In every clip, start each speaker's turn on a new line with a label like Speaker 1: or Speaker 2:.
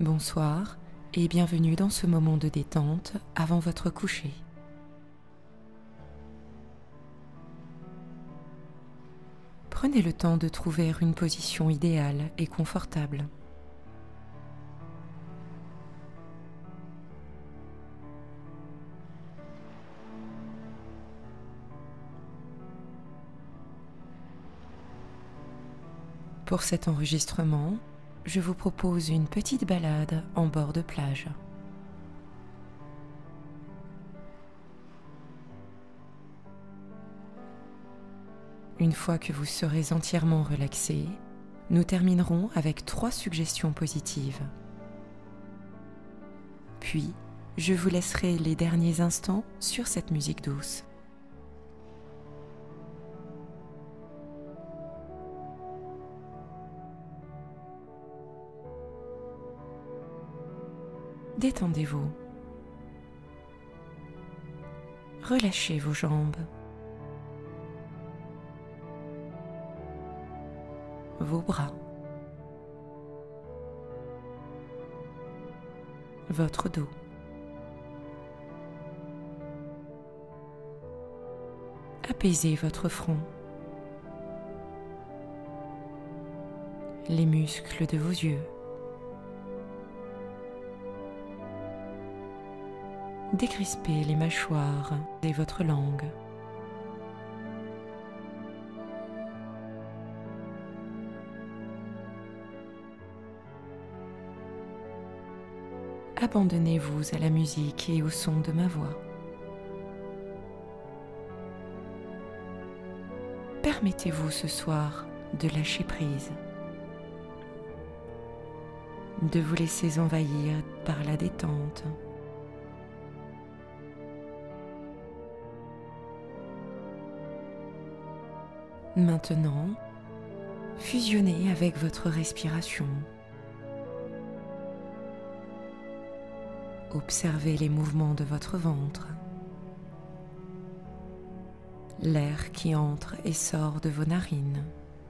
Speaker 1: Bonsoir et bienvenue dans ce moment de détente avant votre coucher. Prenez le temps de trouver une position idéale et confortable. Pour cet enregistrement, je vous propose une petite balade en bord de plage. Une fois que vous serez entièrement relaxé, nous terminerons avec 3 suggestions positives. Puis, je vous laisserai les derniers instants sur cette musique douce. Détendez-vous. Relâchez vos jambes, vos bras, votre dos. Apaisez votre front, les muscles de vos yeux. Décrispez les mâchoires et votre langue. Abandonnez-vous à la musique et au son de ma voix. Permettez-vous ce soir de lâcher prise, de vous laisser envahir par la détente. Maintenant, fusionnez avec votre respiration. Observez les mouvements de votre ventre, l'air qui entre et sort de vos narines.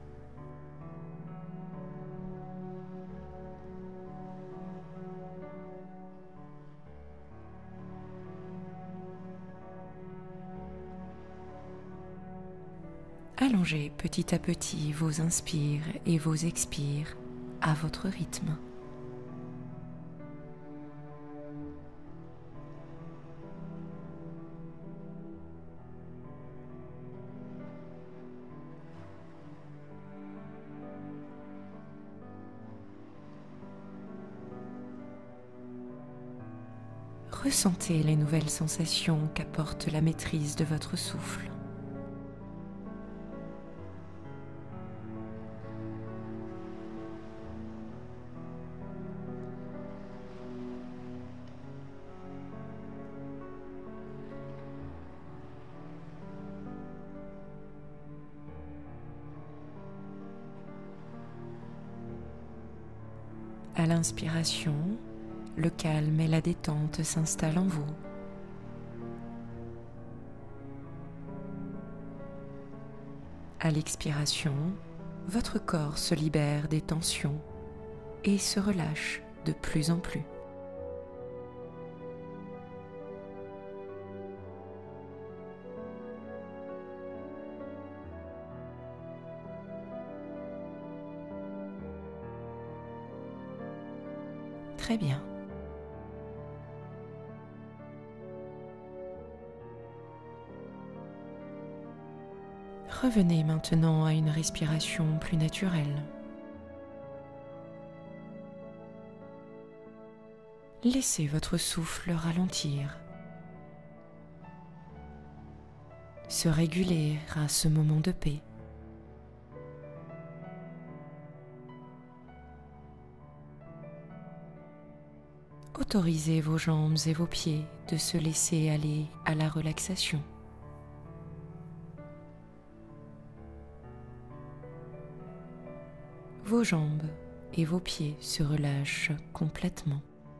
Speaker 1: Allongez petit à petit vos inspires et vos expires à votre rythme. Ressentez les nouvelles sensations qu'apporte la maîtrise de votre souffle. À l'inspiration, le calme et la détente s'installent en vous. À l'expiration, votre corps se libère des tensions et se relâche de plus en plus. Très bien. Revenez maintenant à une respiration plus naturelle. Laissez votre souffle ralentir, se réguler à ce moment de paix. Autorisez vos jambes et vos pieds de se laisser aller à la relaxation. Vos jambes et vos pieds se relâchent complètement.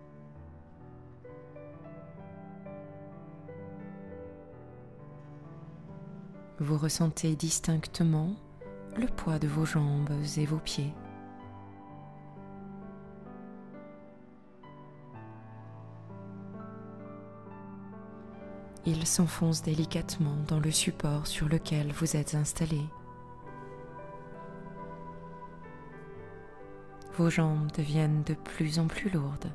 Speaker 1: Vous ressentez distinctement le poids de vos jambes et vos pieds. Il s'enfonce délicatement dans le support sur lequel vous êtes installé. Vos jambes deviennent de plus en plus lourdes.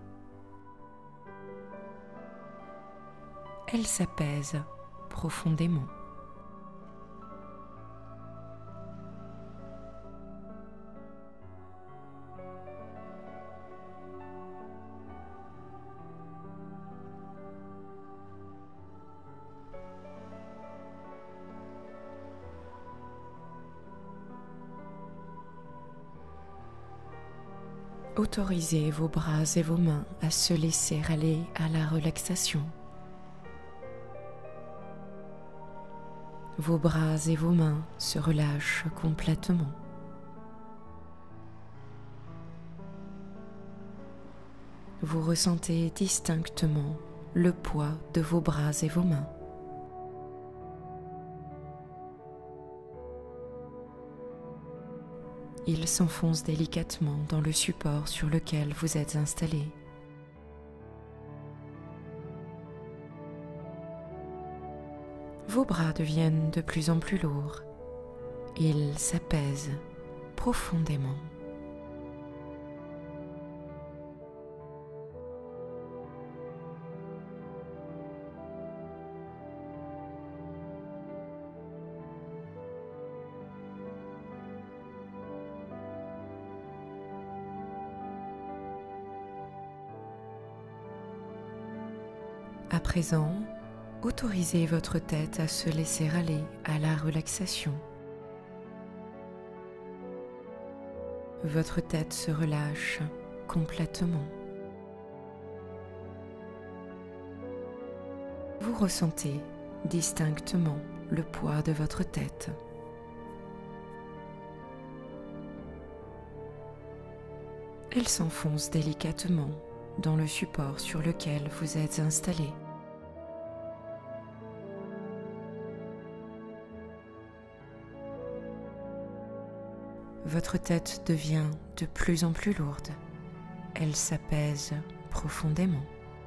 Speaker 1: Elles s'apaisent profondément. Autorisez vos bras et vos mains à se laisser aller à la relaxation. Vos bras et vos mains se relâchent complètement. Vous ressentez distinctement le poids de vos bras et vos mains. Il s'enfonce délicatement dans le support sur lequel vous êtes installé. Vos bras deviennent de plus en plus lourds. Ils s'apaisent profondément. À présent, autorisez votre tête à se laisser aller à la relaxation. Votre tête se relâche complètement. Vous ressentez distinctement le poids de votre tête. Elle s'enfonce délicatement dans le support sur lequel vous êtes installé. Votre tête devient de plus en plus lourde. Elle s'apaise profondément.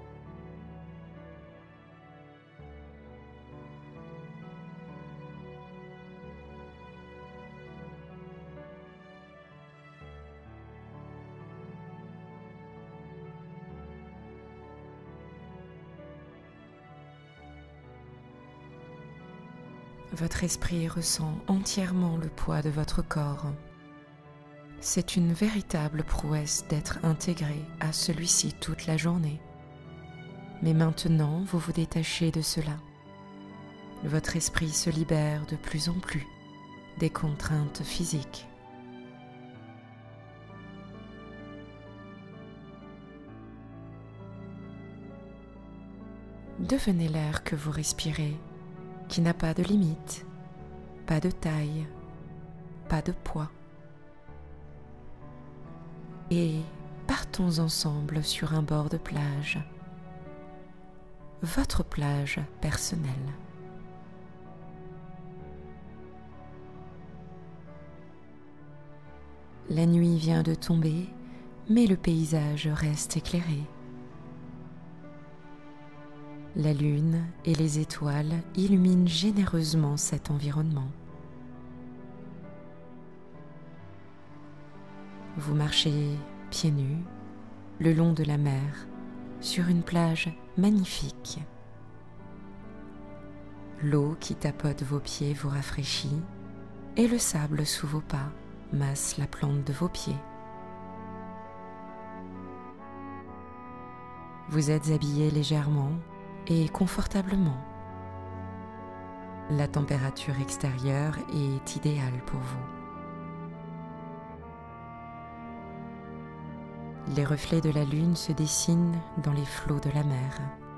Speaker 1: Votre esprit ressent entièrement le poids de votre corps. C'est une véritable prouesse d'être intégré à celui-ci toute la journée. Mais maintenant, vous vous détachez de cela. Votre esprit se libère de plus en plus des contraintes physiques. Devenez l'air que vous respirez, qui n'a pas de limite, pas de taille, pas de poids. Et partons ensemble sur un bord de plage, votre plage personnelle. La nuit vient de tomber, mais le paysage reste éclairé. La lune et les étoiles illuminent généreusement cet environnement. Vous marchez pieds nus le long de la mer sur une plage magnifique. L'eau qui tapote vos pieds vous rafraîchit et le sable sous vos pas masse la plante de vos pieds. Vous êtes habillé légèrement et confortablement. La température extérieure est idéale pour vous. Les reflets de la lune se dessinent dans les flots de la mer.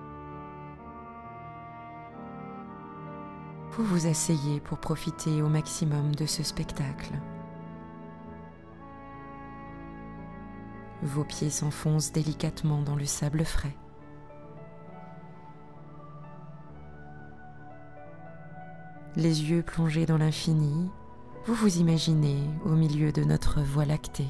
Speaker 1: Vous vous asseyez pour profiter au maximum de ce spectacle. Vos pieds s'enfoncent délicatement dans le sable frais. Les yeux plongés dans l'infini, vous vous imaginez au milieu de notre Voie lactée.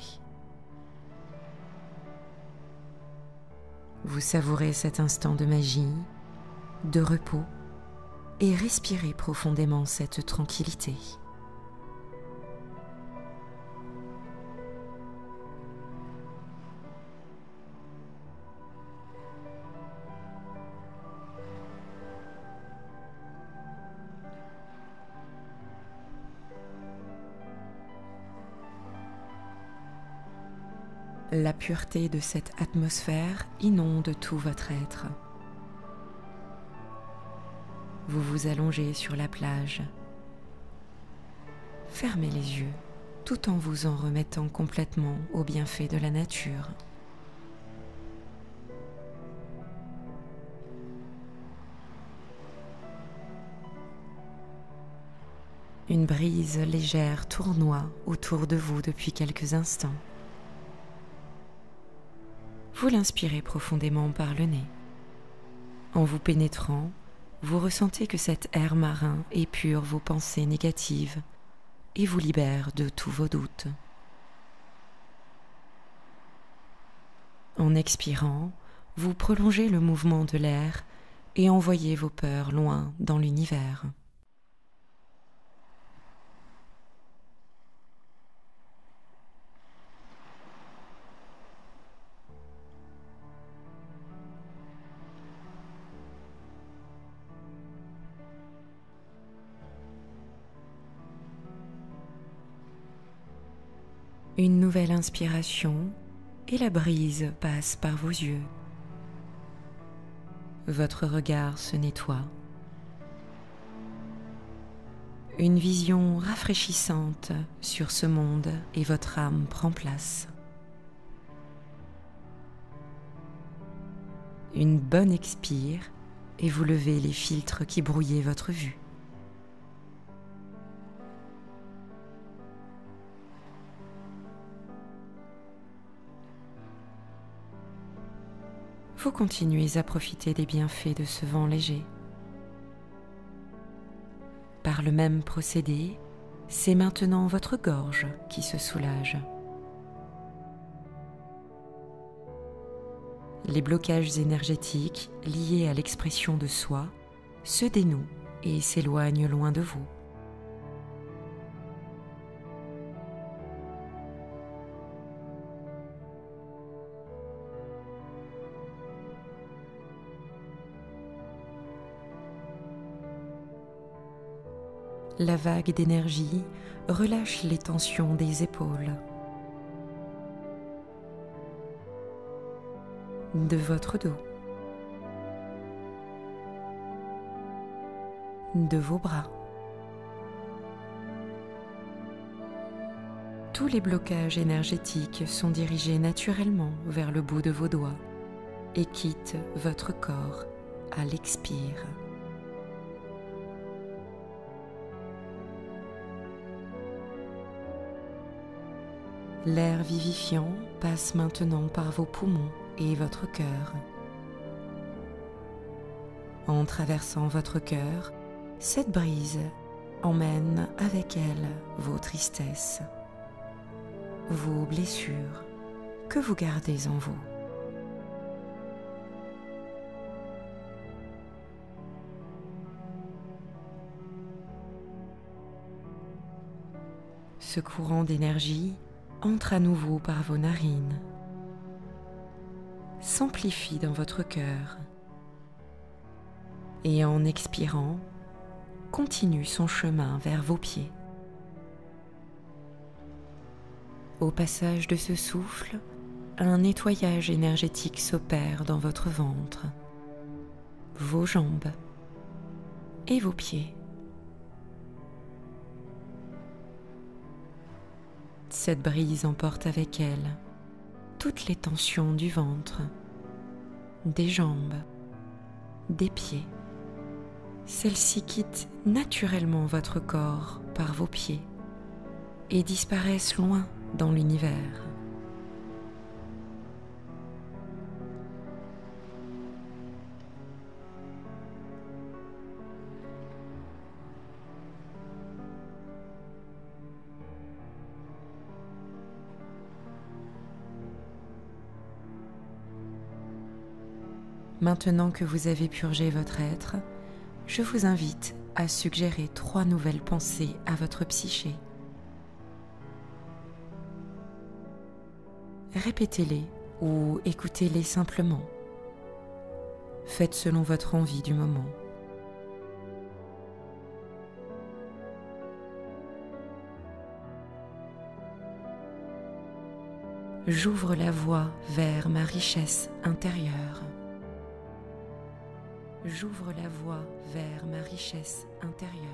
Speaker 1: Vous savourez cet instant de magie, de repos et respirez profondément cette tranquillité. La pureté de cette atmosphère inonde tout votre être. Vous vous allongez sur la plage. Fermez les yeux tout en vous en remettant complètement aux bienfaits de la nature. Une brise légère tournoie autour de vous depuis quelques instants. Vous l'inspirez profondément par le nez. En vous pénétrant, vous ressentez que cet air marin épure vos pensées négatives et vous libère de tous vos doutes. En expirant, vous prolongez le mouvement de l'air et envoyez vos peurs loin dans l'univers. Une nouvelle inspiration et la brise passe par vos yeux. Votre regard se nettoie. Une vision rafraîchissante sur ce monde et votre âme prend place. Une bonne expire et vous levez les filtres qui brouillaient votre vue. Vous continuez à profiter des bienfaits de ce vent léger. Par le même procédé, c'est maintenant votre gorge qui se soulage. Les blocages énergétiques liés à l'expression de soi se dénouent et s'éloignent loin de vous. La vague d'énergie relâche les tensions des épaules, de votre dos, de vos bras. Tous les blocages énergétiques sont dirigés naturellement vers le bout de vos doigts et quittent votre corps à l'expire. L'air vivifiant passe maintenant par vos poumons et votre cœur. En traversant votre cœur, cette brise emmène avec elle vos tristesses, vos blessures que vous gardez en vous. Ce courant d'énergie entre à nouveau par vos narines, s'amplifie dans votre cœur et en expirant, continue son chemin vers vos pieds. Au passage de ce souffle, un nettoyage énergétique s'opère dans votre ventre, vos jambes et vos pieds. Cette brise emporte avec elle toutes les tensions du ventre, des jambes, des pieds. Celles-ci quittent naturellement votre corps par vos pieds et disparaissent loin dans l'univers. Maintenant que vous avez purgé votre être, je vous invite à suggérer 3 nouvelles pensées à votre psyché. Répétez-les ou écoutez-les simplement. Faites selon votre envie du moment. J'ouvre la voie vers ma richesse intérieure. J'ouvre la voie vers ma richesse intérieure.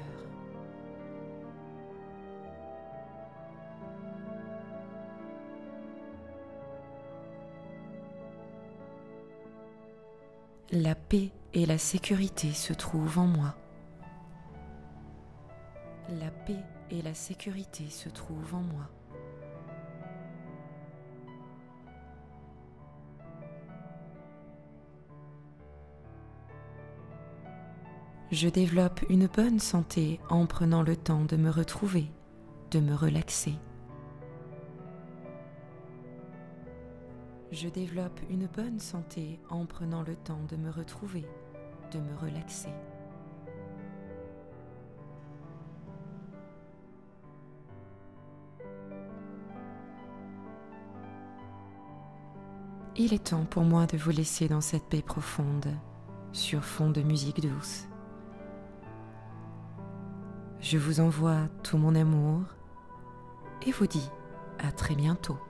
Speaker 1: La paix et la sécurité se trouvent en moi. La paix et la sécurité se trouvent en moi. Je développe une bonne santé en prenant le temps de me retrouver, de me relaxer. Je développe une bonne santé en prenant le temps de me retrouver, de me relaxer. Il est temps pour moi de vous laisser dans cette paix profonde, sur fond de musique douce. Je vous envoie tout mon amour et vous dis à très bientôt.